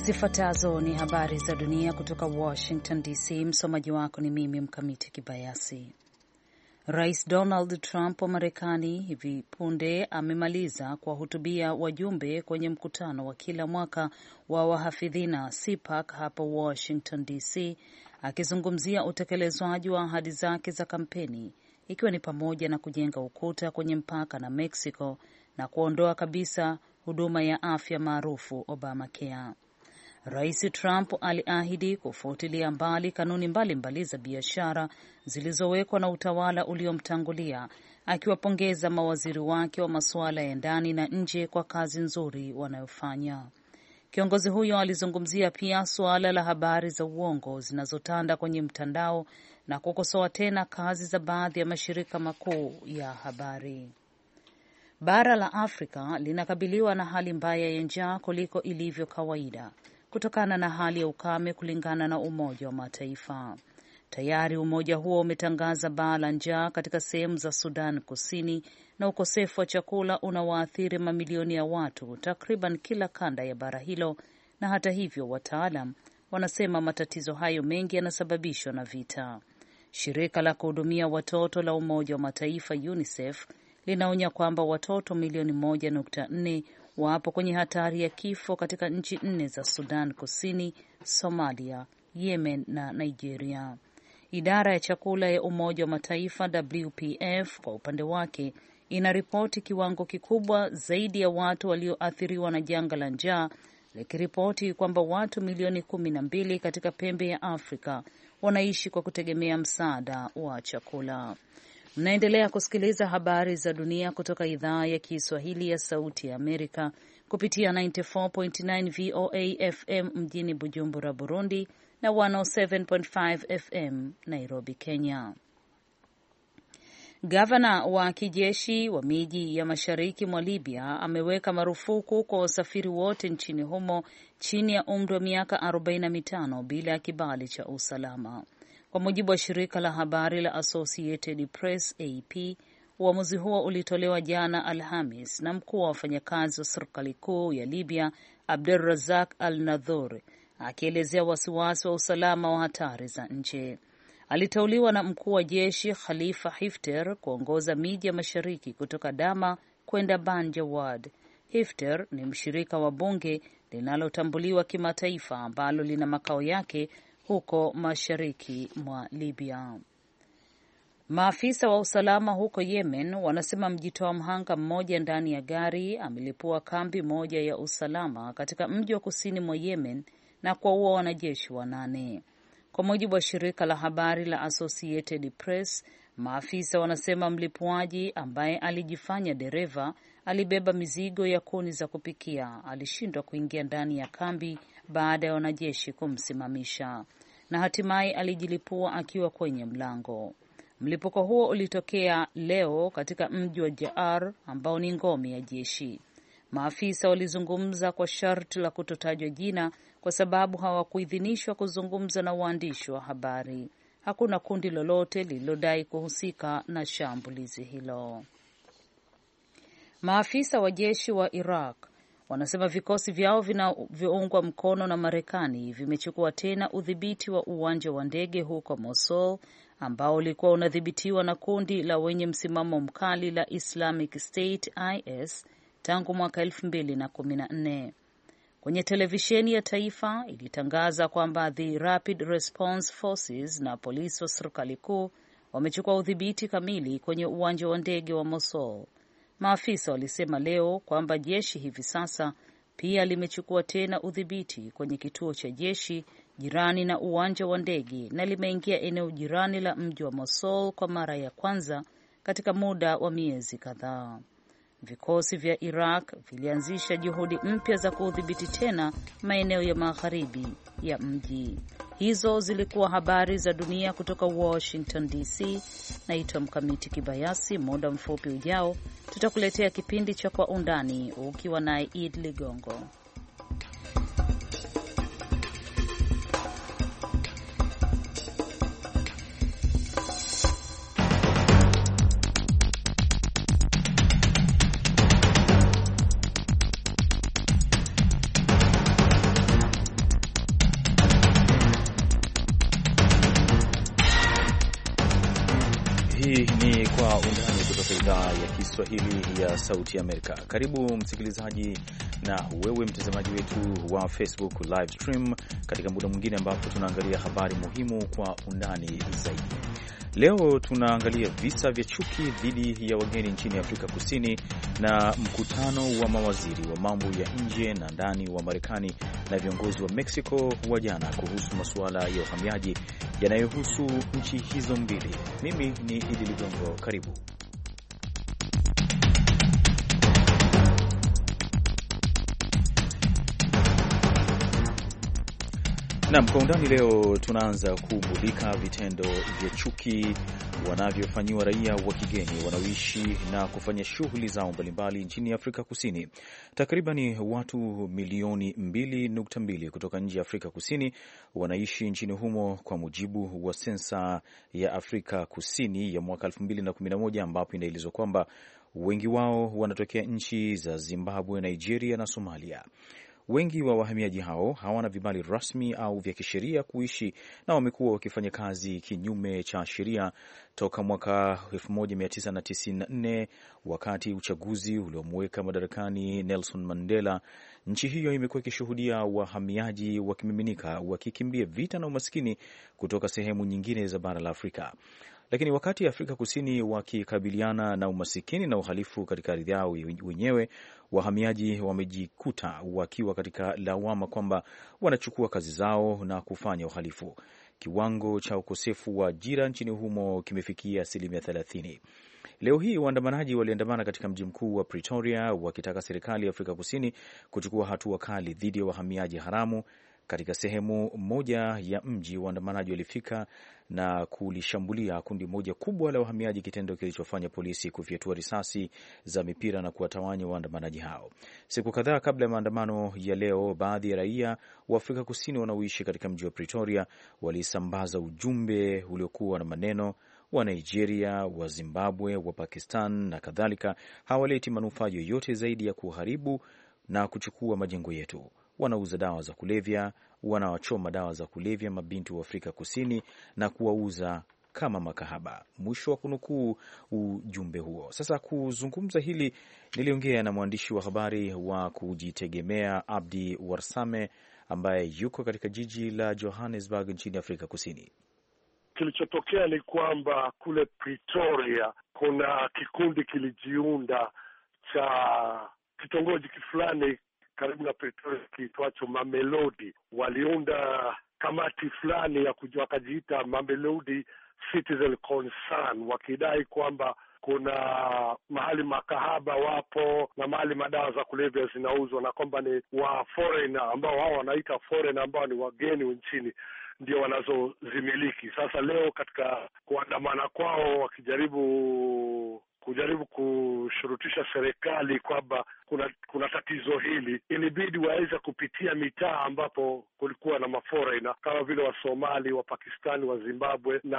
Zifuatazo ni habari za dunia kutoka Washington DC. Msomaji wako ni mimi Mkamiti Kibayasi. Rais Donald Trump wa Marekani hivi punde amemaliza kuwahutubia wajumbe kwenye mkutano wa kila mwaka wa wahafidhina CPAC hapa Washington DC, akizungumzia utekelezwaji wa ahadi zake za kampeni, ikiwa ni pamoja na kujenga ukuta kwenye mpaka na Mexico na kuondoa kabisa huduma ya afya maarufu Obamacare. Rais Trump aliahidi kufutilia mbali kanuni mbalimbali za biashara zilizowekwa na utawala uliomtangulia, akiwapongeza mawaziri wake wa masuala ya ndani na nje kwa kazi nzuri wanayofanya. Kiongozi huyo alizungumzia pia suala la habari za uongo zinazotanda kwenye mtandao na kukosoa tena kazi za baadhi ya mashirika makuu ya habari. Bara la Afrika linakabiliwa na hali mbaya ya njaa kuliko ilivyo kawaida kutokana na hali ya ukame, kulingana na Umoja wa Mataifa. Tayari umoja huo umetangaza baa la njaa katika sehemu za Sudan Kusini, na ukosefu wa chakula unawaathiri mamilioni ya watu takriban kila kanda ya bara hilo, na hata hivyo wataalam wanasema matatizo hayo mengi yanasababishwa na vita. Shirika la kuhudumia watoto la Umoja wa Mataifa UNICEF linaonya kwamba watoto milioni 1.4 wapo kwenye hatari ya kifo katika nchi 4 za Sudan Kusini, Somalia, Yemen na Nigeria. Idara ya chakula ya Umoja wa Mataifa WPF kwa upande wake inaripoti kiwango kikubwa zaidi ya watu walioathiriwa na janga la njaa, likiripoti kwamba watu milioni 12 katika pembe ya Afrika wanaishi kwa kutegemea msaada wa chakula. Mnaendelea kusikiliza habari za dunia kutoka idhaa ya Kiswahili ya Sauti ya Amerika kupitia 94.9 VOA FM mjini Bujumbura, Burundi na 107.5 FM Nairobi, Kenya. Gavana wa kijeshi wa miji ya mashariki mwa Libya ameweka marufuku kwa wasafiri wote nchini humo chini ya umri wa miaka 45 bila ya kibali cha usalama. Kwa mujibu wa shirika la habari la Associated Press AP, uamuzi huo ulitolewa jana Alhamis na mkuu wa wafanyakazi wa serikali kuu ya Libya Abdelrazak Al-Nadhur, akielezea wasiwasi wa usalama wa hatari za nje. Aliteuliwa na mkuu wa jeshi Khalifa Hifter kuongoza miji ya mashariki kutoka Dama kwenda Banjawad. Hifter ni mshirika wa bunge linalotambuliwa kimataifa ambalo lina makao yake huko mashariki mwa Libya. Maafisa wa usalama huko Yemen wanasema mjitoa mhanga mmoja ndani ya gari amelipua kambi moja ya usalama katika mji wa kusini mwa Yemen na kuwaua wanajeshi 8. Kwa mujibu wa shirika la habari la Associated Press, maafisa wanasema mlipuaji ambaye alijifanya dereva alibeba mizigo ya kuni za kupikia alishindwa kuingia ndani ya kambi baada ya wanajeshi kumsimamisha, na hatimaye alijilipua akiwa kwenye mlango. Mlipuko huo ulitokea leo katika mji wa Jaar ambao ni ngome ya jeshi. Maafisa walizungumza kwa sharti la kutotajwa jina kwa sababu hawakuidhinishwa kuzungumza na waandishi wa habari. Hakuna kundi lolote lililodai kuhusika na shambulizi hilo. Maafisa wa jeshi wa Iraq wanasema vikosi vyao vinavyoungwa mkono na Marekani vimechukua tena udhibiti wa uwanja wa ndege huko Mosul ambao ulikuwa unadhibitiwa na kundi la wenye msimamo mkali la Islamic State IS tangu mwaka 2014. Kwenye televisheni ya taifa ilitangaza kwamba the Rapid Response Forces na polisi wa serikali kuu wamechukua udhibiti kamili kwenye uwanja wa ndege wa Mosul. Maafisa walisema leo kwamba jeshi hivi sasa pia limechukua tena udhibiti kwenye kituo cha jeshi jirani na uwanja wa ndege na limeingia eneo jirani la mji wa Mosul kwa mara ya kwanza katika muda wa miezi kadhaa. Vikosi vya Iraq vilianzisha juhudi mpya za kudhibiti tena maeneo ya magharibi ya mji. Hizo zilikuwa habari za dunia kutoka Washington DC. Naitwa Mkamiti Kibayasi. Muda mfupi ujao tutakuletea kipindi cha Kwa Undani ukiwa naye Id Ligongo. Hii ni Kwa Undani kutoka idhaa ya Kiswahili ya Sauti Amerika. Karibu msikilizaji na wewe mtazamaji wetu wa Facebook live stream katika muda mwingine ambapo tunaangalia habari muhimu kwa undani zaidi. Leo tunaangalia visa vya chuki dhidi ya wageni nchini Afrika Kusini na mkutano wa mawaziri wa mambo ya nje na ndani wa Marekani na viongozi wa Mexico wa jana kuhusu masuala ya uhamiaji yanayohusu nchi hizo mbili. Mimi ni Idi Ligongo, karibu. Naam, kwa undani leo tunaanza kumulika vitendo vya chuki wanavyofanyiwa raia wa kigeni wanaoishi na kufanya shughuli zao mbalimbali nchini Afrika Kusini. Takriban watu milioni 2.2 kutoka nje ya Afrika Kusini wanaishi nchini humo kwa mujibu wa sensa ya Afrika Kusini ya mwaka 2011, ambapo inaelezwa kwamba wengi wao wanatokea nchi za Zimbabwe, Nigeria na Somalia. Wengi wa wahamiaji hao hawana vibali rasmi au vya kisheria kuishi na wamekuwa wakifanya kazi kinyume cha sheria toka mwaka 1994 wakati uchaguzi uliomweka madarakani Nelson Mandela. Nchi hiyo imekuwa ikishuhudia wahamiaji wakimiminika wakikimbia vita na umaskini kutoka sehemu nyingine za bara la Afrika. Lakini wakati Afrika Kusini wakikabiliana na umasikini na uhalifu katika ardhi yao wenyewe, wahamiaji wamejikuta wakiwa katika lawama kwamba wanachukua kazi zao na kufanya uhalifu. Kiwango cha ukosefu wa ajira nchini humo kimefikia 30%. Leo hii waandamanaji waliandamana katika mji mkuu wa Pretoria wakitaka serikali ya Afrika Kusini kuchukua hatua kali dhidi ya wahamiaji haramu. Katika sehemu moja ya mji, waandamanaji walifika na kulishambulia kundi moja kubwa la wahamiaji, kitendo kilichofanya polisi kufyatua risasi za mipira na kuwatawanya waandamanaji hao. Siku kadhaa kabla ya maandamano ya leo, baadhi ya raia wa Afrika Kusini wanaoishi katika mji wa Pretoria walisambaza ujumbe uliokuwa na maneno wa Nigeria, wa Zimbabwe, wa Pakistan na kadhalika hawaleti manufaa yoyote zaidi ya kuharibu na kuchukua majengo yetu. Wanauza dawa za kulevya, wanawachoma dawa za kulevya mabinti wa Afrika Kusini na kuwauza kama makahaba. Mwisho wa kunukuu ujumbe huo. Sasa kuzungumza hili niliongea na mwandishi wa habari wa kujitegemea Abdi Warsame ambaye yuko katika jiji la Johannesburg nchini Afrika Kusini. Kilichotokea ni kwamba kule Pretoria kuna kikundi kilijiunda cha kitongoji fulani karibu na Pretoria kiitwacho Mamelodi. Waliunda kamati fulani ya wakajiita Mamelodi Citizen Concern, wakidai kwamba kuna mahali makahaba wapo na mahali madawa za kulevya zinauzwa na kwamba ni wa foreigner ambao wao wanaita foreigner ambao ni wageni nchini ndio wanazozimiliki. Sasa leo katika kuandamana kwao wakijaribu kushurutisha serikali kwamba kuna tatizo hili, ilibidi waweze kupitia mitaa ambapo kulikuwa na maforeigner kama vile wa Somali, wa Pakistani, wa Zimbabwe na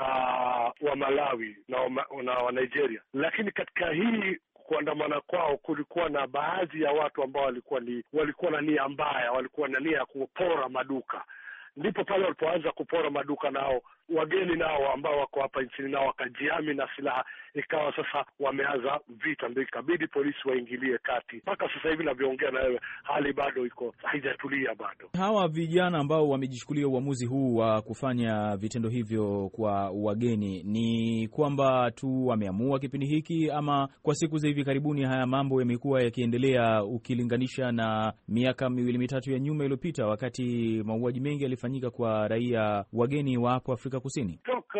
wa Malawi na wa Nigeria. Lakini katika hii kuandamana kwao kulikuwa na baadhi ya watu ambao walikuwa na nia mbaya, walikuwa na nia ya kupora maduka. Ndipo pale walipoanza kupora maduka, nao wageni nao ambao wako hapa nchini nao wakajihami na silaha, ikawa sasa wameanza vita, ndio ikabidi polisi waingilie kati. Mpaka sasa hivi navyoongea na wewe hali bado haijatulia bado. Hawa vijana ambao wamejichukulia uamuzi huu wa kufanya vitendo hivyo kwa wageni, ni kwamba tu wameamua kipindi hiki, ama kwa siku za hivi karibuni haya mambo yamekuwa yakiendelea ukilinganisha na miaka 2-3 ya nyuma iliyopita wakati mauaji mengi yalifanyika kwa raia wageni wa hapo Afrika Kusini? Toka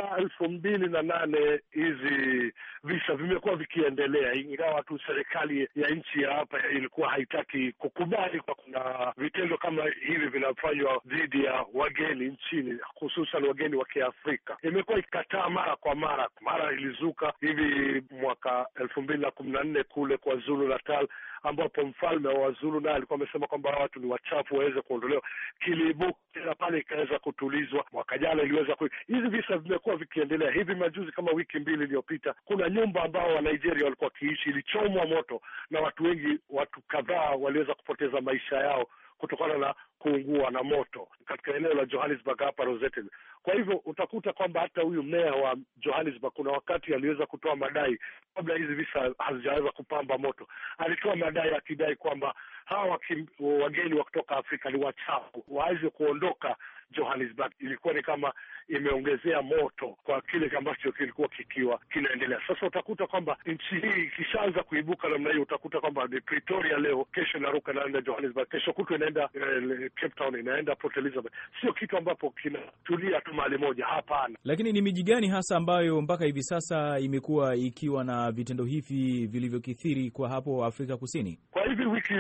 2008 hizi visa vimekuwa vikiendelea, ingawa tu serikali ya nchi ya hapa ilikuwa haitaki kukubali kwa kuna vitendo kama hivi vinafanywa dhidi ya wageni nchini, hususan wageni wa Kiafrika. Imekuwa ikikataa mara kwa mara. Mara ilizuka hivi mwaka 2014 kule kwa Zulu Natal, ambapo mfalme wa Zulu naye alikuwa amesema kwamba watu ni wachafu waweze kuondolewa. Kiliibuka tena pale ikaweza kutulizwa. Mwaka jana iliweza hizi visa vimekuwa vikiendelea. Hivi majuzi kama wiki 2 iliyopita, kuna nyumba ambao wa Nigeria walikuwa kiishi ilichomwa moto na watu wengi, watu kadhaa waliweza kupoteza maisha yao kutokana na kuungua na moto katika eneo la Johannesburg hapa Rosette. Kwa hivyo utakuta kwamba hata huyu meya wa Johannesburg kuna wakati aliweza kutoa madai kabla hizi visa hazijaweza kupamba moto. Alitoa madai akidai kwamba hawa wageni wa kutoka Afrika ni wachafu, waweze kuondoka Johannesburg. Ilikuwa ni kama imeongezea moto kwa kile ambacho kilikuwa kikiwa kinaendelea. Sasa utakuta kwamba nchi hii ikishaanza kuibuka namna hiyo, utakuta kwamba ni Pretoria leo, kesho inaruka inaenda Johannesburg, kesho kutwa inaenda Cape Town, inaenda Port Elizabeth. Sio kitu ambapo kinatulia tu mahali moja, hapana. Lakini ni miji gani hasa ambayo mpaka hivi sasa imekuwa ikiwa na vitendo hivi vilivyokithiri kwa hapo Afrika Kusini? Kwa hivi wiki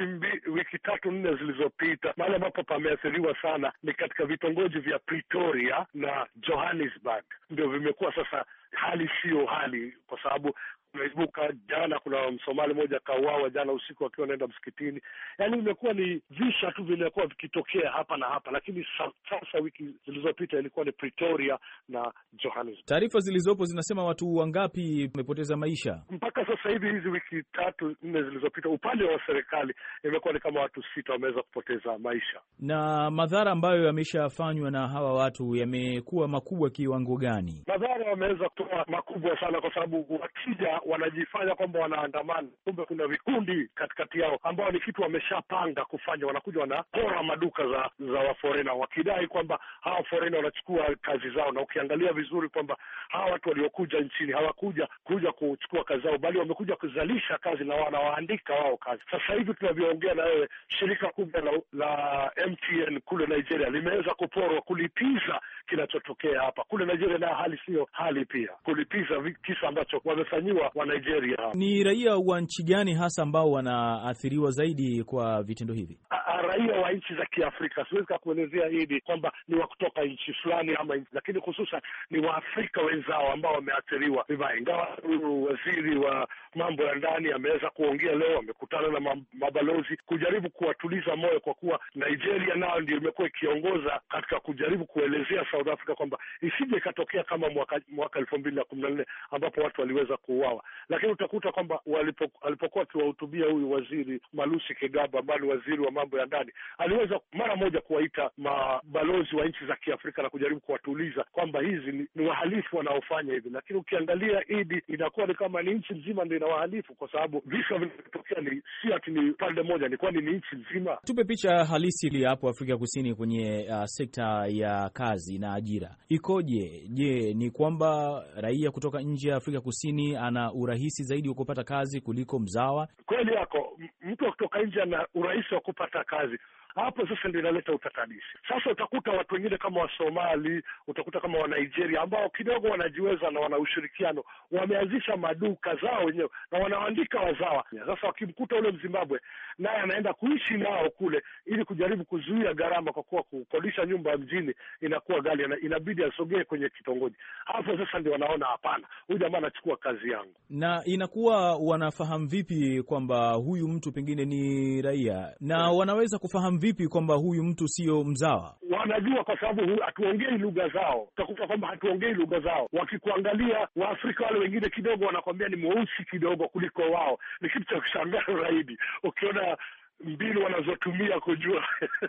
3-4 zilizopita, mahali ambapo pameathiriwa sana ni katika vitongoji vya Pretoria na Johannesburg. Ndio vimekuwa sasa hali sio hali, kwa sababu kumeibuka jana, kuna Msomali mmoja kauawa jana usiku akiwa anaenda msikitini. Yaani imekuwa ni visa tu vimekuwa vikitokea hapa na hapa, lakini sasa wiki zilizopita ilikuwa ni Pretoria na Johannesburg. Taarifa zilizopo zinasema watu wangapi wamepoteza maisha mpaka sasa hivi? Hizi wiki 3-4 zilizopita, upande wa serikali imekuwa ni kama watu 6 wameweza kupoteza maisha. Na madhara ambayo yameshafanywa na hawa watu yamekuwa makubwa kiwango gani? Madhara yameweza kuwa makubwa sana, kwa sababu wakija wanajifanya kwamba wanaandamana, kumbe kuna vikundi katikati yao ambao ni kitu wameshapanga kufanya. Wanakuja wanapora maduka za waforena, wakidai kwamba hawa forena wanachukua kazi zao. Na ukiangalia vizuri kwamba hawa watu waliokuja nchini hawakuja kuchukua kazi zao, bali wamekuja kuzalisha kazi na wanawaandika wao kazi. Sasa hivi tunavyoongea na wewe, shirika kubwa la MTN kule Nigeria limeweza kuporwa kulipiza kinachotokea hapa. Kule Nigeria na hali sio hali pia, kulipiza kisa ambacho wamefanyiwa wa Nigeria. Ni raia wa nchi gani hasa ambao wanaathiriwa zaidi kwa vitendo hivi? Raia wa nchi za Kiafrika. Siwezi kuelezea hili kwamba ni wa kutoka nchi fulani ama nchi, lakini hususan ni Waafrika wenzao ambao wameathiriwa vibaya. Ingawa waziri wa mambo ya ndani ameweza kuongea leo, amekutana na mabalozi kujaribu kuwatuliza moyo, kwa kuwa Nigeria nao ndio imekuwa ikiongoza katika kujaribu kuelezea South Africa kwamba isije ikatokea kama mwaka 2014 ambapo watu waliweza kuuawa. Lakini utakuta kwamba alipokuwa akiwahutubia huyu waziri Malusi Kegaba ambaye ni waziri wa mambo ya ndani, aliweza mara moja kuwaita mabalozi wa nchi za Kiafrika na kujaribu kuwatuliza kwamba hizi ni wahalifu wanaofanya hivi. Lakini ukiangalia idi inakuwa ni kama ni nchi nzima ndio ina wahalifu, kwa sababu visa vinavyotokea si ati ni pande moja, ni kwani ni nchi nzima. Tupe picha halisi hapo Afrika Kusini kwenye sekta ya kazi na ajira ikoje? Je, ni kwamba raia kutoka nje ya Afrika Kusini ana urahisi zaidi wa kupata kazi kuliko mzawa? Kweli yako, mtu kutoka nje ana urahisi wa kupata kazi. Hapo sasa ndio inaleta utatanishi. Sasa utakuta watu wengine kama Wasomali, utakuta kama wa Nigeria ambao kidogo wanajiweza na wana ushirikiano, wameanzisha maduka zao wenyewe na wanaandika wazawa. Sasa wakimkuta ule Mzimbabwe, naye anaenda kuishi nao kule ili kujaribu kuzuia gharama, kwa kuwa kukodisha nyumba mjini inakuwa ghali, inabidi asogee kwenye kitongoji. Hapo sasa ndio wanaona hapana, huyu jamaa anachukua kazi yangu. Na inakuwa wanafahamu vipi kwamba huyu mtu pengine ni raia, na wanaweza kufahamu vipi kwamba huyu mtu sio mzawa? Wanajua kwa sababu hatuongei lugha zao. Utakuta kwamba hatuongei lugha zao. Wakikuangalia Waafrika wale wengine kidogo wanakwambia ni mweusi kidogo kuliko wao. Ni kitu cha kushangaza zaidi ukiona mbinu wanazotumia kujua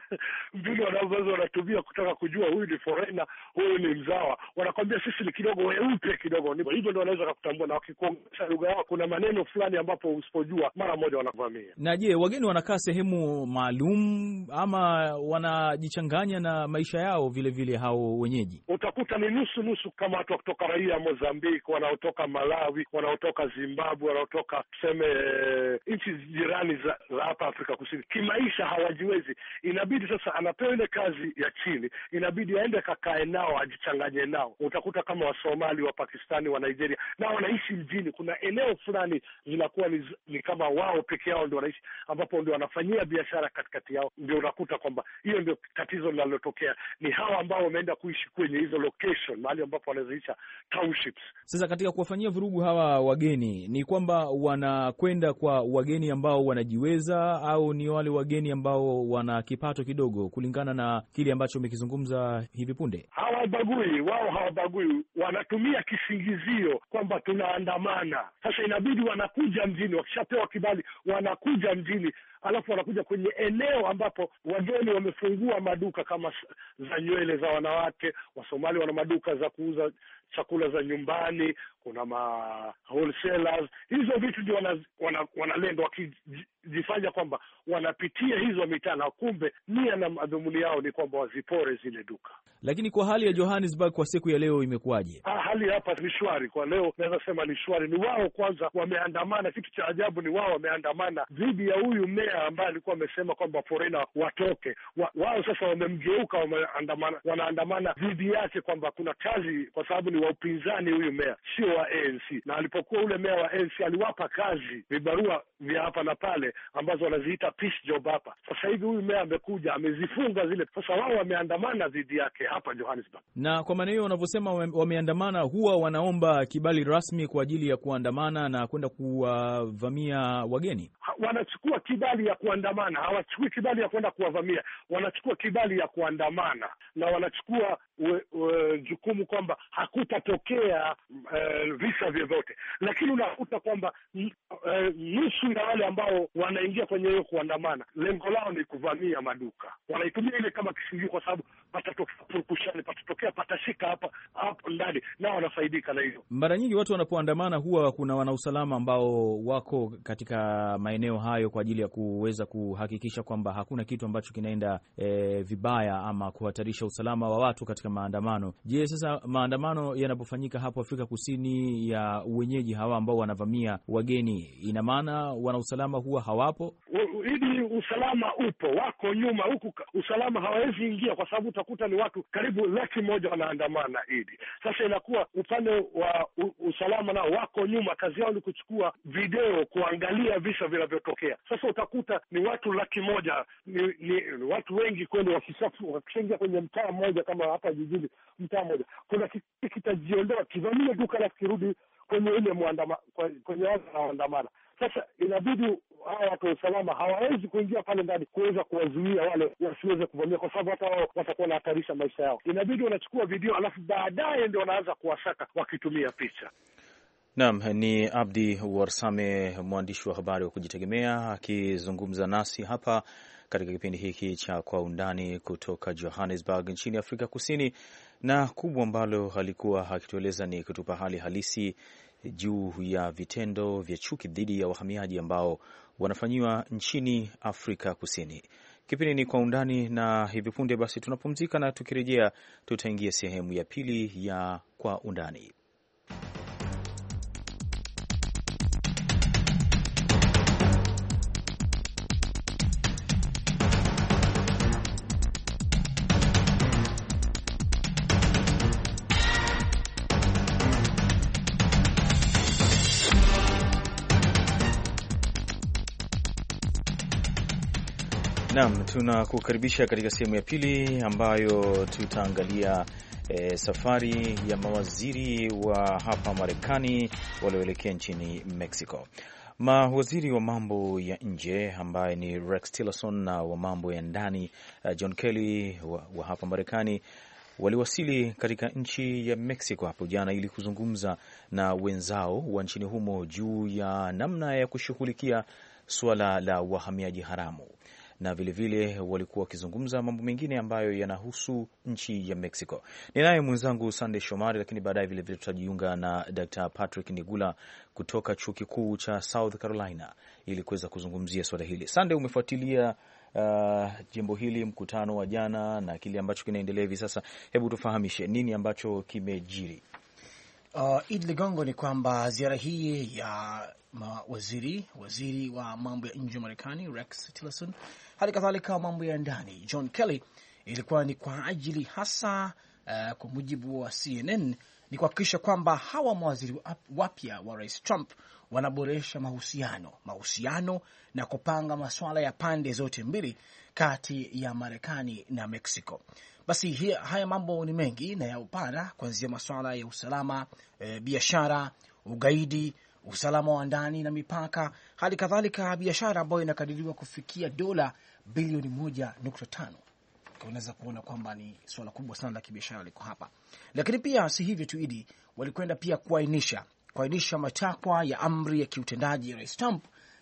mbinu wanatumia kutaka kujua huyu ni foreigner, huyu ni mzawa. Wanakwambia sisi ni kidogo weupe kidogo, hivyo ndio wanaweza kukutambua. Na wakikuongesha lugha yao, kuna maneno fulani ambapo usipojua mara moja wanavamia. Na je, wageni wanakaa sehemu maalum ama wanajichanganya na maisha yao vile vile hao wenyeji? Utakuta ni nusu nusu, kama watu kutoka raia Mozambique, wanaotoka Malawi, wanaotoka Zimbabwe, wanaotoka tuseme nchi jirani za hapa Afrika Kusini. Kimaisha hawajiwezi, inabidi sasa anapewa ile kazi ya chini, inabidi aende kakae nao, ajichanganye nao. Utakuta kama Wasomali, wa Pakistani, wa Nigeria na wanaishi mjini. Kuna eneo fulani zinakuwa ni kama wao peke yao ndio wanaishi, ambapo ndio wanafanyia biashara katikati yao. Ndio unakuta kwamba hiyo ndio tatizo linalotokea, ni hawa ambao wameenda kuishi kwenye hizo location, mahali ambapo wanaziisha townships. Sasa katika kuwafanyia vurugu hawa wageni, ni kwamba wanakwenda kwa wageni ambao wanajiweza au ni wale wageni ambao wana kipato kidogo, kulingana na kile ambacho umekizungumza hivi punde? Hawabagui, wao hawabagui, wanatumia kisingizio kwamba tunaandamana. Sasa inabidi wanakuja mjini, wakishapewa kibali wanakuja mjini, alafu wanakuja kwenye eneo ambapo wageni wamefungua maduka kama za nywele za wanawake. Wasomali wana maduka za kuuza chakula za nyumbani, kuna wholesalers. Hizo vitu ndio wanalenda wakijifanya kwamba wanapitia hizo mitaa, na kumbe nia na madhumuni yao ni kwamba wazipore zile duka. Lakini kwa hali ya Johannesburg kwa siku ya leo imekuwaje? Hali hapa ni shwari kwa leo, naweza sema ni shwari. Ni wao kwanza wameandamana, kitu cha ajabu ni wao wameandamana dhidi ya huyu meya ambaye alikuwa amesema kwamba foreigner watoke. Wao sasa wamemgeuka, wanaandamana dhidi yake kwamba kuna kazi, kwa sababu ni wa upinzani huyu meya, sio wa ANC. Na alipokuwa ule meya wa ANC aliwapa kazi, vibarua vya hapa na pale ambazo wanaziita peace job hapa. Sasa hivi huyu meya amekuja amezifunga zile. Sasa wao wameandamana dhidi yake hapa Johannesburg. Na kwa maana hiyo wanavyosema wameandamana, huwa wanaomba kibali rasmi kwa ajili ya kuandamana na kwenda kuwavamia wageni? Wanachukua kibali ya kuandamana, hawachukui kibali ya kwenda kuwavamia. Wanachukua kibali ya kuandamana, na wanachukua jukumu kwamba hakutatokea visa vyovyote. Lakini unakuta kwamba nusu ya wale ambao wanaingia kwenye hiyo kuandamana, lengo lao ni kuvamia maduka. Wanaitumia ile kama kisingizio, kwa sababu patatokea purukushani, patatokea patashika hapa ndani, nao wanafaidika na hilo. Mara nyingi watu wanapoandamana huwa kuna wanausalama ambao wako katika maeneo hayo kwa ajili ya kuweza kuhakikisha kwamba hakuna kitu ambacho kinaenda vibaya ama kuhatarisha usalama wa watu katika maandamano. Je, sasa maandamano yanapofanyika hapo Afrika Kusini ya wenyeji hawa ambao wanavamia wageni, ina maana wanausalama huwa hawapo? Ili usalama upo, wako nyuma huku, usalama hawawezi ingia, kwa sababu utakuta ni watu karibu 100,000 wanaandamana idi. Sasa inakuwa upande wa usalama nao wako nyuma, kazi yao ni kuchukua video, kuangalia visa vinavyotokea. Sasa utakuta ni watu 100,000, ni watu wengi kweli. Wakishaingia kwenye mtaa mmoja kama hapa jijini, mtaa mmoja kuna kitajiondoa kivamia duka la kirudi kwenye ile kwenye wale wanaandamana. Sasa inabidi hawa watu wa usalama hawawezi kuingia pale ndani kuweza kuwazuia wale wasiweze kuvamia, kwa sababu hata wao watakuwa wanahatarisha maisha yao. Inabidi wanachukua video, alafu baadaye ndio wanaanza kuwasaka wakitumia picha. Naam, ni Abdi Warsame, mwandishi wa habari wa kujitegemea, akizungumza nasi hapa katika kipindi hiki cha Kwa Undani kutoka Johannesburg nchini Afrika Kusini, na kubwa ambalo alikuwa akitueleza ni kutupa hali halisi juu ya vitendo vya chuki dhidi ya wahamiaji ambao wanafanyiwa nchini Afrika Kusini. Kipindi ni Kwa Undani, na hivi punde basi tunapumzika, na tukirejea tutaingia sehemu ya pili ya Kwa Undani. Naam, tunakukaribisha katika sehemu ya pili ambayo tutaangalia safari ya mawaziri wa hapa Marekani walioelekea nchini Mexico. Mawaziri wa mambo ya nje ambaye ni Rex Tillerson na wa mambo ya ndani John Kelly wa hapa Marekani waliwasili katika nchi ya Mexico hapo jana ili kuzungumza na wenzao wa nchini humo juu ya namna ya kushughulikia suala la wahamiaji haramu, na vilevile walikuwa wakizungumza mambo mengine ambayo yanahusu nchi ya Mexico. Ninaye mwenzangu Sunday Shomari, lakini baadaye vilevile tutajiunga na Dr. Patrick Nigula kutoka chuo kikuu cha South Carolina ili kuweza kuzungumzia swala hili. Sunday, umefuatilia jimbo hili, mkutano wa jana na kile ambacho kinaendelea hivi sasa. Hebu tufahamishe nini ambacho kimejiri. Idi Ligongo, ni kwamba ziara hii ya waziri wa mambo ya nje wa Marekani Rex Tillerson, hali kadhalika mambo ya ndani John Kelly, ilikuwa ni kwa ajili hasa kwa mujibu wa CNN ni kuhakikisha kwamba hawa mawaziri wapya wa Rais Trump wanaboresha mahusiano na kupanga masuala ya pande zote mbili kati ya Marekani na Mexico. Basi haya mambo ni mengi na ya upana, kuanzia masuala ya usalama, biashara, ugaidi, usalama wa ndani na mipaka, hali kadhalika biashara ambayo inakadiriwa kufikia dola bilioni 1.5. Unaweza kuona kwamba ni swala kubwa sana la kibiashara liko hapa. Lakini pia si hivyo tu Idi, walikwenda pia kuainisha matakwa ya amri ya kiutendaji ya Rais Trump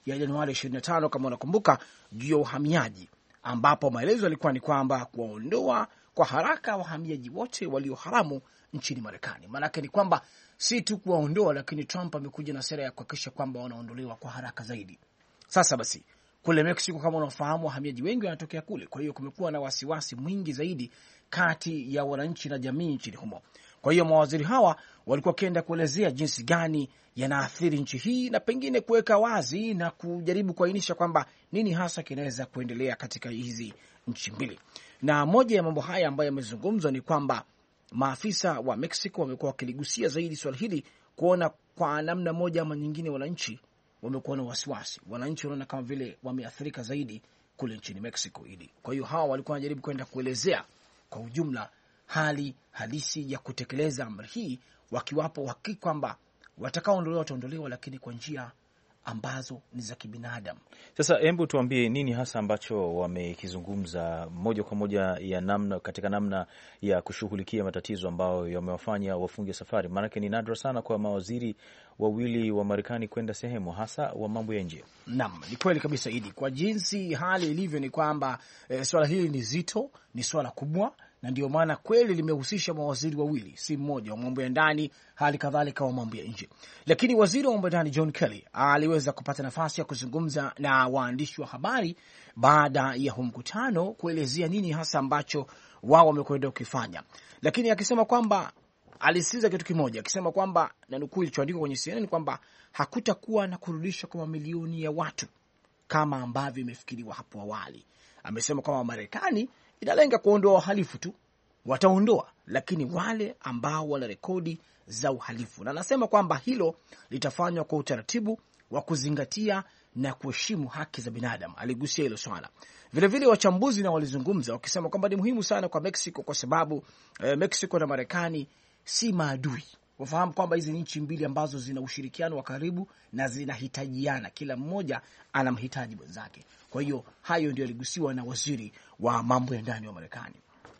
ya Januari 25 kama unakumbuka, juu ya uhamiaji, ambapo maelezo yalikuwa ni kwamba kuwaondoa kwa haraka wahamiaji wote walio haramu nchini Marekani. Maanake ni kwamba si tu kuwaondoa, lakini Trump amekuja na sera ya kuhakikisha kwamba wanaondolewa kwa haraka zaidi. Sasa basi, kule Mexico kama unafahamu, wahamiaji wengi wanatokea kule, kwa hiyo kumekuwa na wasiwasi mwingi zaidi kati ya wananchi na jamii nchini humo. Kwa hiyo mawaziri hawa walikuwa wakienda kuelezea jinsi gani yanaathiri nchi hii na pengine kuweka wazi na kujaribu kuainisha kwamba nini hasa kinaweza kuendelea katika hizi nchi mbili. Na moja ya mambo haya ambayo yamezungumzwa ni kwamba maafisa wa Mexico wamekuwa wakiligusia zaidi swala hili, kuona kwa namna moja ama nyingine wananchi wamekuwa na wasiwasi. Wananchi wanaona kama vile wameathirika zaidi kule nchini Mexico hili. Kwa hiyo hawa walikuwa wanajaribu kwenda kuelezea kwa ujumla hali halisi ya kutekeleza amri hii, wakiwapo hakika kwamba watakaoondolewa wataondolewa, lakini kwa njia ambazo ni za kibinadamu. Sasa hebu tuambie nini hasa ambacho wamekizungumza moja kwa moja ya namna, katika namna ya kushughulikia matatizo ambayo yamewafanya wafunge safari. Maanake ni nadra sana kwa mawaziri wawili wa Marekani kwenda sehemu, hasa wa mambo ya nje. Naam, ni kweli kabisa Idi. Kwa jinsi hali ilivyo ni kwamba swala hili ni zito, ni swala kubwa, na ndio maana kweli limehusisha mawaziri wawili, si mmoja, wa mambo ya ndani hali kadhalika wa mambo ya nje. Lakini waziri wa mambo ya ndani John Kelly aliweza kupata nafasi ya kuzungumza na waandishi wa habari baada ya huu mkutano, kuelezea nini hasa ambacho wao wamekwenda kukifanya. Lakini akisema kwamba alisisitiza kitu kimoja, akisema kwamba, na nukuu ilichoandikwa kwenye CNN, kwamba hakutakuwa na kurudisha kwa mamilioni ya watu kama ambavyo imefikiriwa hapo awali. Amesema kwamba Marekani inalenga kuondoa wahalifu tu, wataondoa, lakini wale ambao wana rekodi za uhalifu. Na anasema kwamba hilo litafanywa kwa utaratibu wa kuzingatia na kuheshimu haki za binadamu. Aligusia hilo swala. Vilevile wachambuzi na walizungumza wakisema kwamba ni muhimu sana kwa Mexico kwa sababu Mexico na Marekani si maadui. Wafahamu kwamba hizi nchi mbili ambazo zina ushirikiano wa karibu na zinahitajiana, kila mmoja anamhitaji mwenzake. Kwa hiyo hayo ndio aligusiwa na waziri wa mambo ya ndani wa Marekani.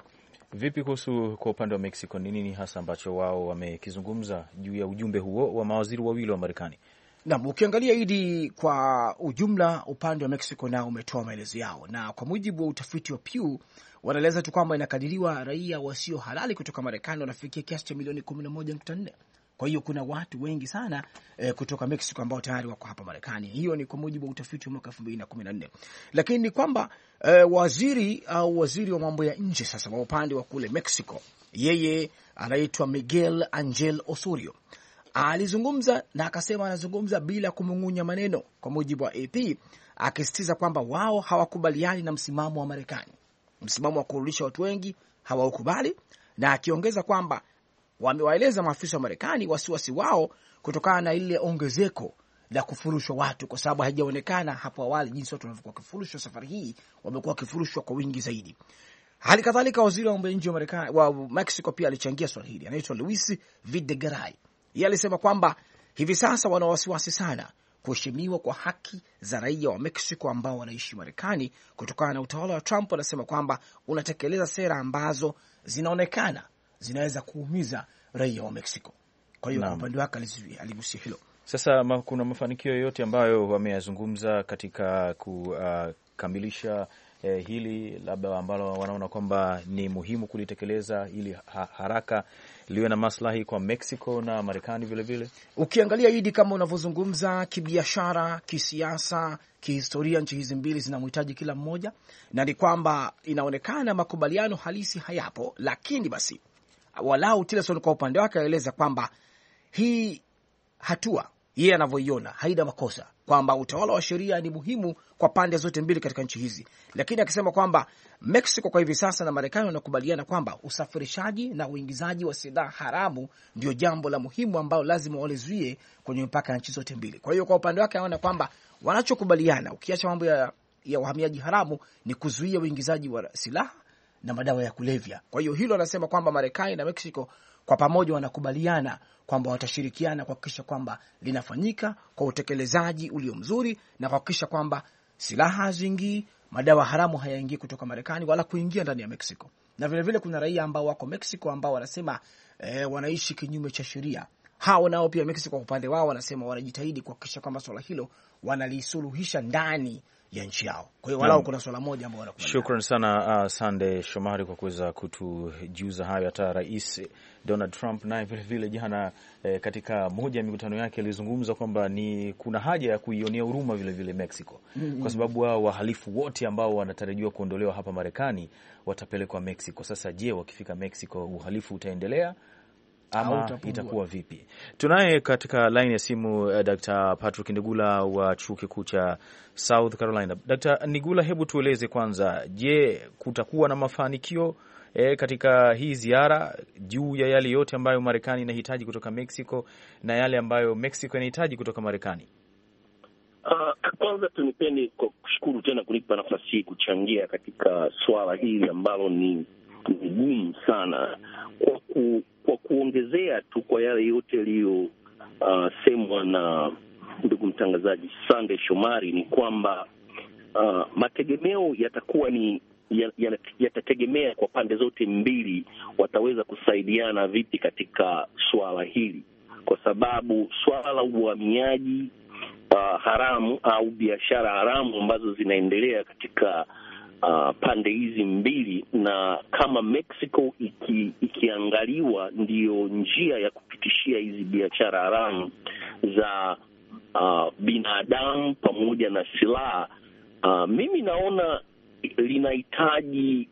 Vipi kuhusu kwa upande wa Mexico, ni nini hasa ambacho wao wamekizungumza juu ya ujumbe huo wa mawaziri wawili wa Marekani? Naam, ukiangalia Idi, kwa ujumla upande wa Mexico nao umetoa maelezo yao, na kwa mujibu wa utafiti wa Pew wanaeleza tu kwamba inakadiriwa raia wasio halali kutoka Marekani wanafikia kiasi cha milioni 11.4. Kwa hiyo kuna watu wengi sana kutoka Mexico ambao tayari wako hapa Marekani. Hiyo ni kwa mujibu wa utafiti wa mwaka 2014. Lakini ni kwamba waziri wa mambo ya nje sasa wa upande wa kule Mexico, yeye anaitwa Miguel Angel Osorio, alizungumza na akasema anazungumza bila kumung'unya maneno, kwa mujibu wa AP, akisitiza kwamba wao hawakubaliani na msimamo wa Marekani, msimamo wa kurudisha watu wengi hawaukubali, na akiongeza kwamba wamewaeleza maafisa wa Marekani wasiwasi wao kutokana na ile ongezeko la kufurushwa watu, kwa sababu haijaonekana hapo awali jinsi watu walivyokuwa kifurushwa. Safari hii wamekuwa kifurushwa kwa wingi zaidi. Hali kadhalika waziri wa mambo ya nje wa Marekani wa Mexico pia alichangia swali hili, anaitwa Luis Videgaray. Yeye alisema kwamba hivi sasa wana wasiwasi sana kuheshimiwa kwa haki za raia wa Mexico ambao wanaishi Marekani kutokana na utawala wa Trump. Anasema kwamba unatekeleza sera ambazo zinaonekana zinaweza kuumiza raia wa Mexico. Kwa hiyo kwa upande wake aligusia hilo. Sasa kuna mafanikio yoyote ambayo wameyazungumza katika kukamilisha hili labda ambalo wanaona kwamba ni muhimu kulitekeleza ili haraka liwe na maslahi kwa Mexico na Marekani vile vile? Ukiangalia Idi, kama unavyozungumza, kibiashara, kisiasa, kihistoria, nchi hizi mbili zinamhitaji kila mmoja, na ni kwamba inaonekana makubaliano halisi hayapo, lakini basi walau Tillerson kwa upande wake aeleza kwamba hii hatua yeye anavyoiona haina makosa, kwamba utawala wa sheria ni muhimu kwa pande zote mbili katika nchi hizi, lakini akisema kwamba Mexico kwa hivi sasa na Marekani wanakubaliana kwamba usafirishaji na uingizaji wa silaha haramu ndio jambo la muhimu ambalo lazima walizuie kwenye mpaka ya nchi zote mbili. Kwa hiyo kwa upande wake anaona kwamba wanachokubaliana, ukiacha mambo ya uhamiaji haramu, ni kuzuia uingizaji wa silaha na madawa ya kulevya. Kwa hiyo hilo anasema kwamba Marekani na Mexico kwa pamoja wanakubaliana kwamba watashirikiana kuhakikisha kwamba linafanyika kwa utekelezaji ulio mzuri na kuhakikisha kwamba silaha haziingii, madawa haramu hayaingii kutoka Marekani wala kuingia ndani ya Mexico. Na vile vile kuna raia ambao wako Mexico ambao wanasema wanaishi kinyume cha sheria, hao nao pia Mexico kwa upande wao wanasema wanajitahidi kuhakikisha kwamba swala hilo wanalisuluhisha ndani ya nchi yao. Kwa hiyo walao kuna swala moja ambao wanakuwa. Shukrani sana Sande Shomari kwa kuweza kutujuza hayo. Hata Rais Donald Trump naye vile vile jana katika moja ya mikutano yake alizungumza kwamba kuna haja ya kuionea huruma vile vile Mexico kwa sababu wao wahalifu wote ambao wanatarajiwa kuondolewa hapa Marekani watapelekwa Mexico. Sasa je, wakifika Mexico uhalifu utaendelea ama itakuwa vipi? Tunaye katika line ya simu Dr. Patrick Nigula wa Chuo Kikuu cha South Carolina. Dr. Nigula, hebu tueleze kwanza, je, kutakuwa na mafanikio katika hii ziara juu ya yale yote ambayo Marekani inahitaji kutoka Mexico na yale ambayo Mexico inahitaji kutoka Marekani? Kwanza tunipende kushukuru tena kunipa nafasi hii kuchangia katika swala hili ambalo ni gumu sana. Kwa kuongezea tu kwa yale yote yaliyosemwa na ndugu mtangazaji Sande Shomari, ni kwamba mategemeo yatakuwa yatategemea kwa pande zote mbili wataweza kusaidiana vipi katika swala hili, kwa sababu swala la uhamiaji haramu au biashara haramu ambazo zinaendelea katika pande hizi mbili, na kama Mexico ikiangaliwa ndiyo njia ya kupitishia hizi biashara haramu za binadamu pamoja na silaha, mimi naona linahitaji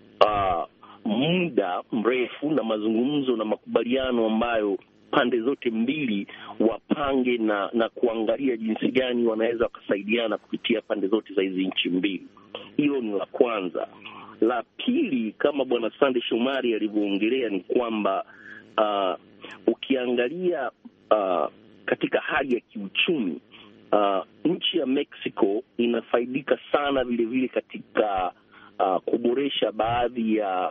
muda mrefu na mazungumzo na makubaliano ambayo pande zote mbili wapange na kuangalia jinsi gani wanaweza wakasaidiana kupitia pande zote za hizi nchi mbili. Hilo ni la kwanza. La pili, kama Bwana Sande Shomari alivyoongelea, ni kwamba ukiangalia katika hali ya kiuchumi, nchi ya Mexico inafaidika sana vile vile katika kuboresha baadhi ya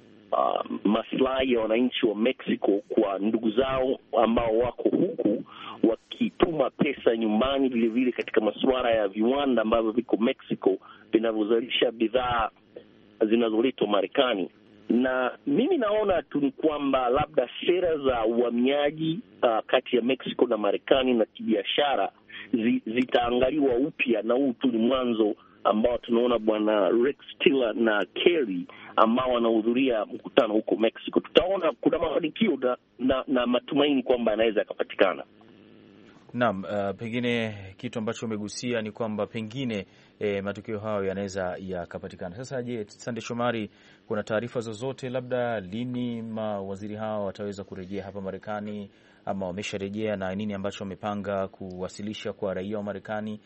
maslahi ya wananchi wa Mexico kwa ndugu zao ambao wako huku wakituma pesa nyumbani, vile vile katika masuala ya viwanda ambavyo viko Mexico vinavyozalisha bidhaa zinazoletwa Marekani. Na mimi naona tu ni kwamba labda sera za uhamiaji kati ya Mexico na Marekani na kibiashara zitaangaliwa upya, na huu tu ni mwanzo ambao tunaona Bwana Rex Tillerson na Kerry ambao wanahudhuria mkutano huko Mexico. Tutaona kuna mafanikio na matumaini kwamba yanaweza yakapatikana. Naam, pengine kitu ambacho umegusia ni kwamba pengine matukio hayo yanaweza yakapatikana. Sasa je, Sande Shomari, kuna taarifa zozote labda lini mawaziri hao wataweza kurejea hapa Marekani ama wamesharejea, na nini ambacho wamepanga kuwasilisha kwa raia wa Marekani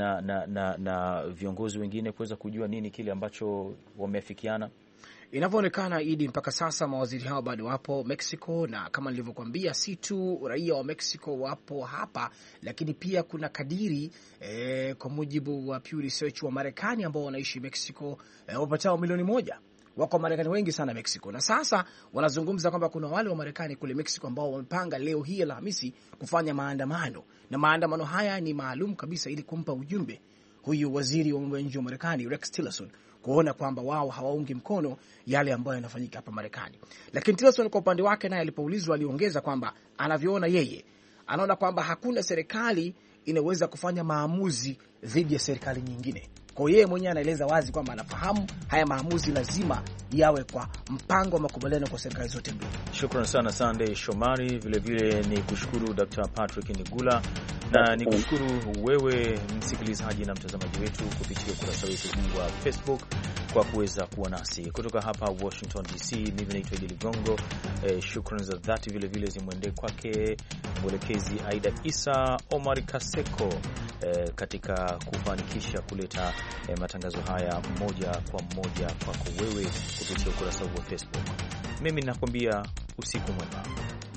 na viongozi wengine kuweza kujua nini kile ambacho wameafikiana? Inavyoonekana Idi, mpaka sasa mawaziri hao bado wapo Mexico, na kama nilivyokuambia, si tu raia wa Mexico wapo hapa, lakini pia kuna kadiri kwa mujibu wa Pew Research wa Marekani ambao wanaishi Mexico wapatao 1 milioni. Wako Marekani wengi sana Mexico, na sasa wanazungumza kwamba kuna wale wa Marekani kule Mexico ambao wamepanga leo hii Alhamisi kufanya maandamano, na maandamano haya ni maalum kabisa ili kumpa ujumbe huyu waziri wa mambo ya nje wa Marekani Rex Tillerson, kuona kwamba wao hawaungi mkono yale ambayo yanafanyika hapa Marekani. Lakini Tillerson kwa upande wake naye alipoulizwa aliongeza kwamba anavyoona yeye, anaona kwamba hakuna serikali inaweza kufanya maamuzi dhidi ya serikali nyingine. Kwa yeye mwenyewe anaeleza wazi kwamba anafahamu haya maamuzi lazima yawe kwa mpango wa makubaliano kwa serikali zote mbili. Shukrani sana Sande Shomari, vile vile ni kushukuru Dr. Patrick Nigula, na ni kushukuru wewe msikilizaji na mtazamaji wetu kupitia ukurasa wetu wa Facebook kwa kuweza kuwa nasi kutoka hapa Washington DC. Mimi naitwa Idi Ligongo. Shukrani za dhati vile vile zimwendee kwake mwelekezi Aida Isa, Omar Kaseko katika kufanikisha kuleta matangazo haya moja kwa moja kwako wewe kupitia ukurasa wa Facebook. Mimi nakwambia usiku mwema.